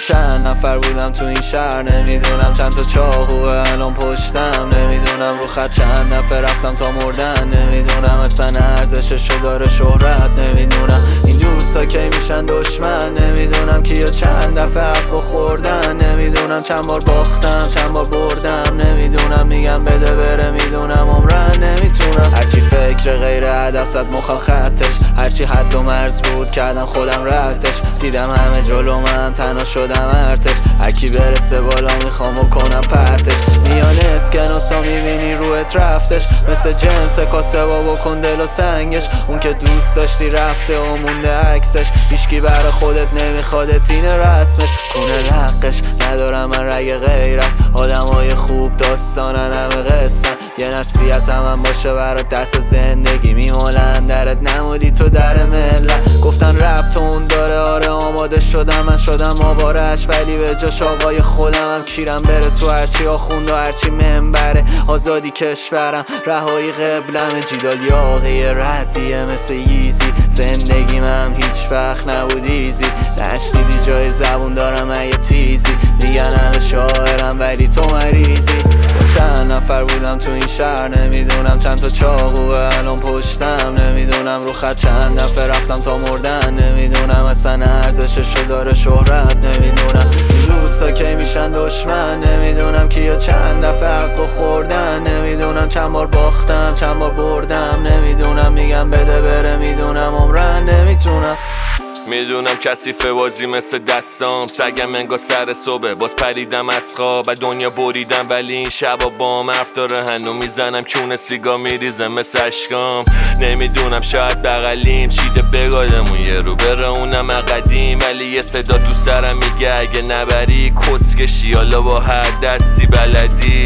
چند نفر بودم تو این شهر، نمیدونم چند تا چاقوه الان پشتم، نمیدونم رو خط چند نفر رفتم تا مردن، نمیدونم اصلا ارزششو داره شهرت، نمیدونم این دوستا کی میشن دشمن، نمیدونم کیا چند دفعه حقو خوردن، نمیدونم چند بار باختم چند بار بردم، نمیدونم میگم بده بره، میدونم عمرن نمیتونم، هرچی فکر غیر هدف زد مخم خطش، هرچی حد و مرز بود کردم خودم ردش، دیدم همه جلو من تنها شدم ارتش، هرکی برسه بالا میخوام و کنم پرتش، میان اسکناسا میبینی روت رفتش، مثل جنس کاسه با بکن دل و سنگش، اون که دوست داشتی رفته و مونده عکسش، هیچکی برا خودت نمیخوادت اینه رسمش، کونه لقش ندارم من رگ غیرت، آدمای خوب داستانن همه قصن، یه نصیحتم هم باشه برات درس زندگی، میمالن درت نمودی تو در ملت، گفتن رپ تون داره آره آماده شدم، من شدم آوارش ولی به جاش آقای خودم هم کیرم بره تو هرچی آخوند و هرچی منبره، آزادی کشورم رهایی قبلم، جیدال یاقی ردیه مثل ییزی، زندگی من هیچ وقت نبود ایزی، نشنیدی جای زبون دارم یه تیزی، میگن همه شاعرم ولی تو مریضی، چند نفر بودم تو این شهر، نمیدونم چند تا چاقوه الان پشتم، نمیدونم رو خط چند نفر رفتم تا مردن، نمیدونم اصلا ارزششو داره شهرت، نمیدونم این دوستا کی میشن دشمن، نمیدونم کیا چند دفعه حقو خوردن، نمیدونم چند بار باختم چند بار بردم، نمیدونم میگم بده بره، میدونم عمرن نمیتونم، میدونم کثیفه بازی مثل دستام، سگم انگار سر صبح باز پریدم از خواب و دنیا بریدم، ولی این شبا بام حرف داره هنو میزنم کونه سیگار میریزم مثل اشکام، نمیدونم شاید بغلیم چیده بگادمون یه رو بره اونم قدیم، ولی یه صدا تو سرم میگه اگه نبری کسکشی حالا با هر دستی بلدی،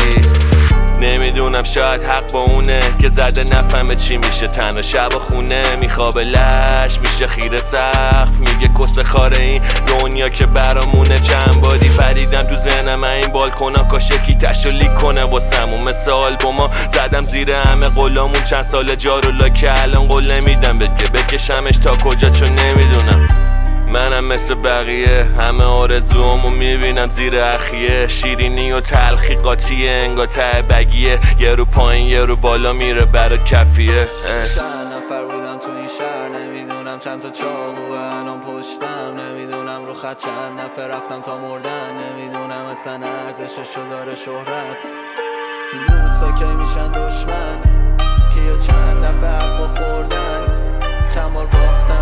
نمیدونم شاید حق با اونه که زده نفهمه چی میشه، تنها شب خونه میخوابه لش میشه خیره سخت، میگه کس خاره این دنیا که برامونه، چند بادی پریدم تو ذهنم این بالکونا کاشکی تشو لیک کنه واسمون، مثل آلبوما زدم زیر همه قلامون، چند سال جارو لاکه الان قول نمیدم که بکشمش تا کجا چون نمیدونم، منم مثل بقیه همه آرزوامو میبینم زیر اخیه، شیرینی و تلخی قاطیه انگار ته بگیه، یه رو پایین یه رو بالا میره برا کفیه، چند نفر بودم تو این شهر، نمیدونم چند تا چاقوه الان پشتم، نمیدونم رو خط چند نفر رفتم تا مردن، نمیدونم اصلا ارزششو داره شهرت، این دوستا کی میشن دشمن، کیا چند دفعه حقو خوردن، چند بار باختن